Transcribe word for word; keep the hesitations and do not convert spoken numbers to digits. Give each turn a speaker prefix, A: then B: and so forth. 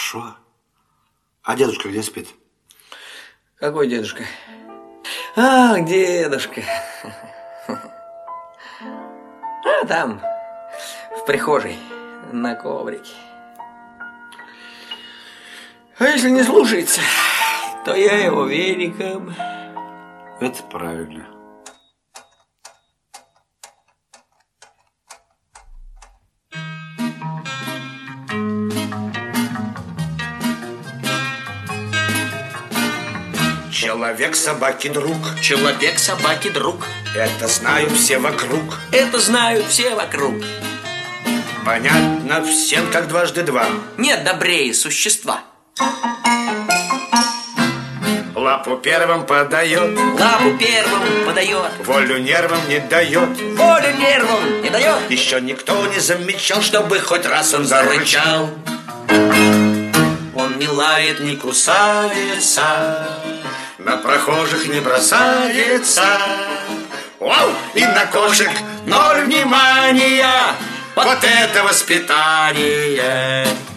A: Хорошо. А дедушка где спит?
B: Какой дедушка? Ах, дедушка. А там, в прихожей, на коврике. А если не слушается, то я его веником.
A: Это правильно.
C: Человек собаки друг.
B: Человек собаки друг.
C: Это знают все вокруг.
B: Это знают все вокруг.
C: Понятно всем, как дважды два.
B: Нет добрее существа.
C: Лапу первым подает.
B: Лапу первым подает.
C: Волю нервам не дает.
B: Волю нервам не дает.
C: Еще никто не замечал, чтобы хоть раз он зарычал.
B: Он не лает, не
C: кусается, на прохожих не бросается. Вау! И на кошек ноль внимания. Вот это воспитание!